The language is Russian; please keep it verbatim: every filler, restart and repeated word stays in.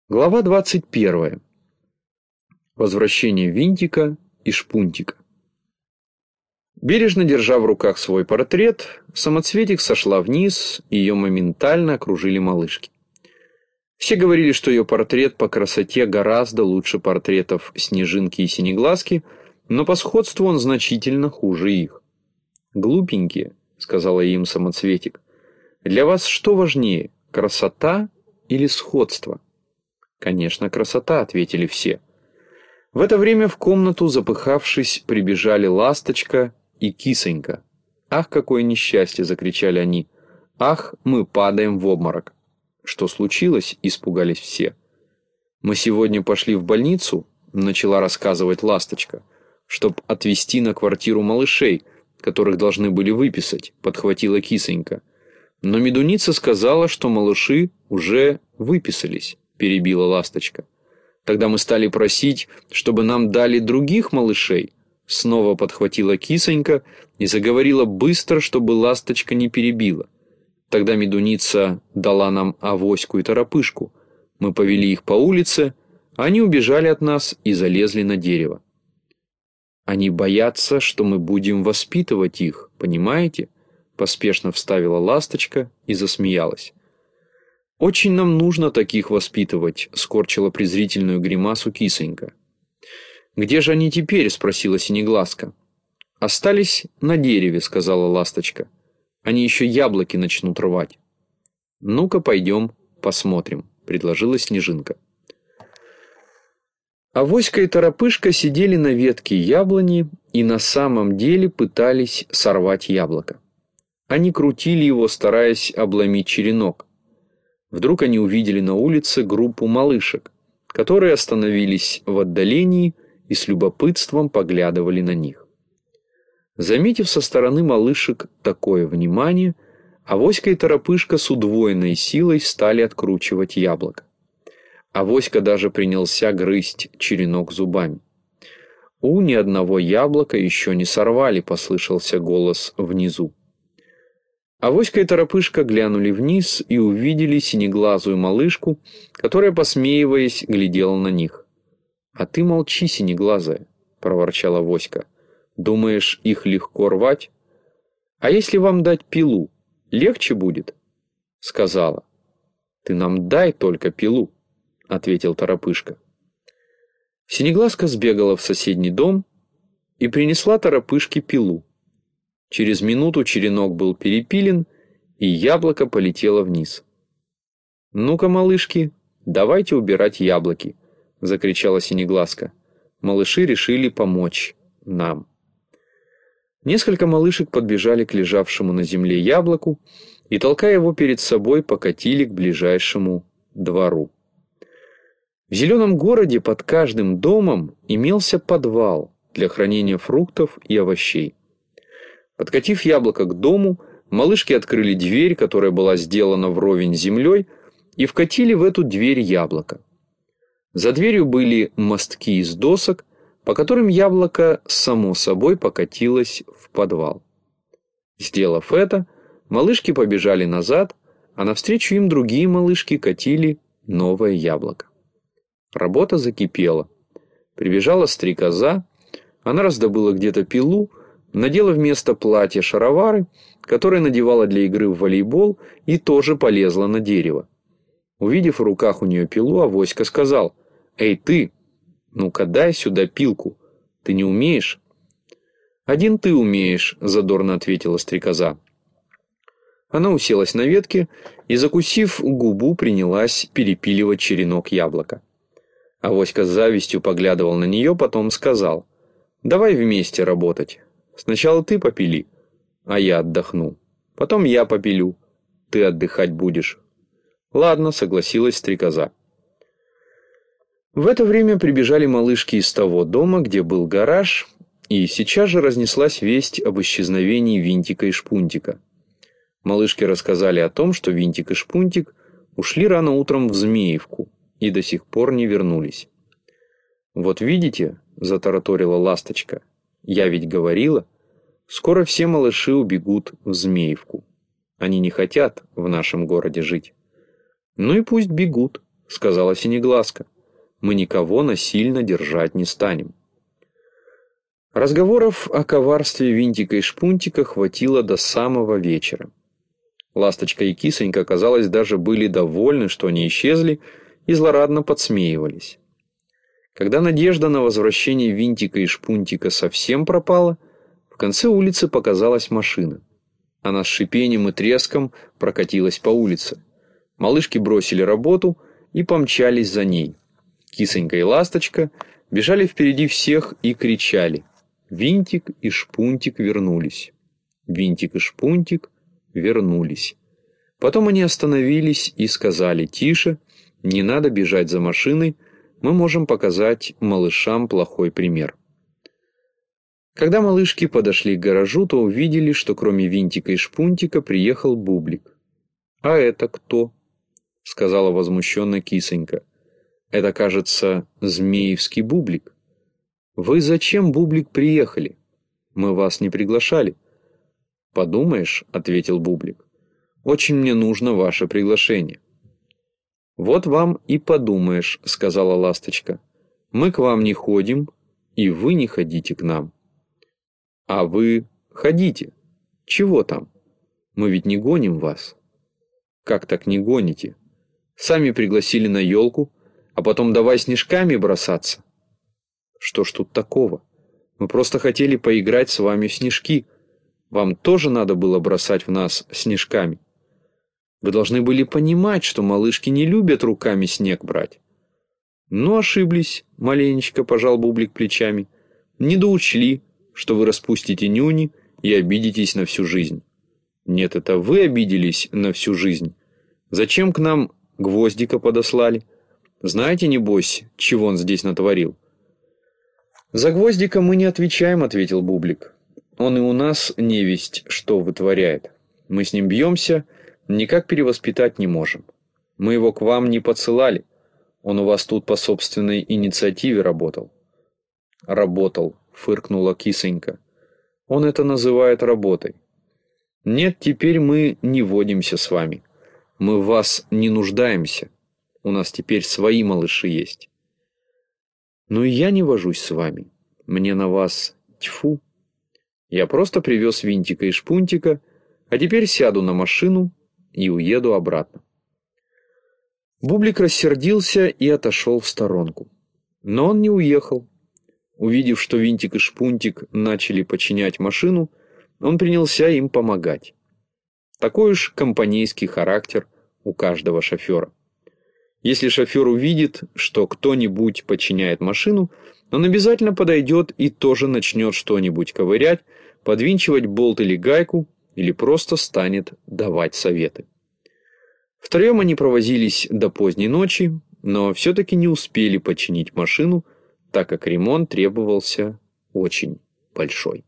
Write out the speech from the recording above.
Глава двадцать первая. Возвращение Винтика и Шпунтика. Бережно держа в руках свой портрет, Самоцветик сошла вниз, и ее моментально окружили малышки. Все говорили, что ее портрет по красоте гораздо лучше портретов Снежинки и Синеглазки, но по сходству он значительно хуже их. «Глупенькие», — сказала им Самоцветик, — «для вас что важнее, красота или сходство?» «Конечно, красота», — ответили все. В это время в комнату, запыхавшись, прибежали Ласточка и Кисонька. «Ах, какое несчастье!» — закричали они. «Ах, мы падаем в обморок!» «Что случилось?» — испугались все. «Мы сегодня пошли в больницу», — начала рассказывать Ласточка, «чтоб отвезти на квартиру малышей, которых должны были выписать», — подхватила Кисонька. «Но Медуница сказала, что малыши уже выписались», — перебила Ласточка. «Тогда мы стали просить, чтобы нам дали других малышей», — снова подхватила Кисонька и заговорила быстро, чтобы Ласточка не перебила. Тогда Медуница дала нам Авоську и Торопышку. Мы повели их по улице, а они убежали от нас и залезли на дерево. «Они боятся, что мы будем воспитывать их, понимаете?» — поспешно вставила Ласточка и засмеялась. «Очень нам нужно таких воспитывать», — скорчила презрительную гримасу Кисонька. «Где же они теперь?» — спросила Синеглазка. «Остались на дереве», — сказала Ласточка. «Они еще яблоки начнут рвать». «Ну-ка, пойдем, посмотрим», — предложила Снежинка. Авоська и Торопышка сидели на ветке яблони и на самом деле пытались сорвать яблоко. Они крутили его, стараясь обломить черенок. Вдруг они увидели на улице группу малышек, которые остановились в отдалении и с любопытством поглядывали на них. Заметив со стороны малышек такое внимание, Авоська и Торопышка с удвоенной силой стали откручивать яблоко. Авоська даже принялся грызть черенок зубами. «У, ни одного яблока еще не сорвали», — послышался голос внизу. Авоська и Торопышка глянули вниз и увидели синеглазую малышку, которая, посмеиваясь, глядела на них. «А ты молчи, синеглазая», — проворчала Авоська. «Думаешь, их легко рвать? А если вам дать пилу, легче будет?» — сказала. «Ты нам дай только пилу», — ответил Торопышка. Синеглазка сбегала в соседний дом и принесла Торопышке пилу. Через минуту черенок был перепилен, и яблоко полетело вниз. «Ну-ка, малышки, давайте убирать яблоки», — закричала Синеглазка. Малыши решили помочь нам. Несколько малышек подбежали к лежавшему на земле яблоку и, толкая его перед собой, покатили к ближайшему двору. В зеленом городе под каждым домом имелся подвал для хранения фруктов и овощей. Подкатив яблоко к дому, малышки открыли дверь, которая была сделана вровень с землей, и вкатили в эту дверь яблоко. За дверью были мостки из досок, по которым яблоко само собой покатилось в подвал. Сделав это, малышки побежали назад, а навстречу им другие малышки катили новое яблоко. Работа закипела. Прибежала стрекоза, она раздобыла где-то пилу, надела вместо платья шаровары, которые надевала для игры в волейбол, и тоже полезла на дерево. Увидев в руках у нее пилу, Авоська сказал: «Эй, ты, ну-ка дай сюда пилку, ты не умеешь?» «Один ты умеешь», — задорно ответила стрекоза. Она уселась на ветке и, закусив губу, принялась перепиливать черенок яблока. Авоська с завистью поглядывал на нее, потом сказал: «Давай вместе работать. Сначала ты попили, а я отдохну. Потом я попилю, ты отдыхать будешь». «Ладно», — согласилась стрекоза. В это время прибежали малышки из того дома, где был гараж, и сейчас же разнеслась весть об исчезновении Винтика и Шпунтика. Малышки рассказали о том, что Винтик и Шпунтик ушли рано утром в Змеевку и до сих пор не вернулись. «Вот видите», — затараторила Ласточка, — «я ведь говорила, скоро все малыши убегут в Змеевку. Они не хотят в нашем городе жить». «Ну и пусть бегут», — сказала Синеглазка. «Мы никого насильно держать не станем». Разговоров о коварстве Винтика и Шпунтика хватило до самого вечера. Ласточка и Кисонька, казалось, даже были довольны, что они исчезли, и злорадно подсмеивались. Когда надежда на возвращение Винтика и Шпунтика совсем пропала, в конце улицы показалась машина. Она с шипением и треском прокатилась по улице. Малышки бросили работу и помчались за ней. Кисонька и Ласточка бежали впереди всех и кричали: «Винтик и Шпунтик вернулись! Винтик и Шпунтик вернулись!» Потом они остановились и сказали: «Тише, не надо бежать за машиной, мы можем показать малышам плохой пример». Когда малышки подошли к гаражу, то увидели, что кроме Винтика и Шпунтика приехал Бублик. «А это кто?» — сказала возмущенно Кисонька. «Это, кажется, Змеевский Бублик». «Вы зачем, Бублик, приехали? Мы вас не приглашали». «Подумаешь», — ответил Бублик, — «очень мне нужно ваше приглашение». «Вот вам и подумаешь», — сказала Ласточка. «Мы к вам не ходим, и вы не ходите к нам». «А вы ходите. Чего там? Мы ведь не гоним вас». «Как так не гоните? Сами пригласили на елку, а потом давай снежками бросаться». «Что ж тут такого? Мы просто хотели поиграть с вами в снежки. Вам тоже надо было бросать в нас снежками. Вы должны были понимать, что малышки не любят руками снег брать». «Ну, ошиблись», — маленечко пожал Бублик плечами. «Не доучли, что вы распустите нюни и обидитесь на всю жизнь». «Нет, это вы обиделись на всю жизнь. Зачем к нам Гвоздика подослали? Знаете, небось, чего он здесь натворил?» «За Гвоздика мы не отвечаем», — ответил Бублик. «Он и у нас невесть что вытворяет. Мы с ним бьемся, никак перевоспитать не можем. Мы его к вам не подсылали. Он у вас тут по собственной инициативе работал». «Работал», — фыркнула Кисонька. «Он это называет работой. Нет, теперь мы не водимся с вами. Мы в вас не нуждаемся. У нас теперь свои малыши есть». «Ну и я не вожусь с вами. Мне на вас тьфу. Я просто привез Винтика и Шпунтика, а теперь сяду на машину и уеду обратно». Бублик рассердился и отошел в сторонку. Но он не уехал. Увидев, что Винтик и Шпунтик начали починять машину, он принялся им помогать. Такой уж компанейский характер у каждого шофера. Если шофер увидит, что кто-нибудь починяет машину, он обязательно подойдет и тоже начнет что-нибудь ковырять, подвинчивать болт или гайку, или просто станет давать советы. Втроем они провозились до поздней ночи, но все-таки не успели починить машину, так как ремонт требовался очень большой.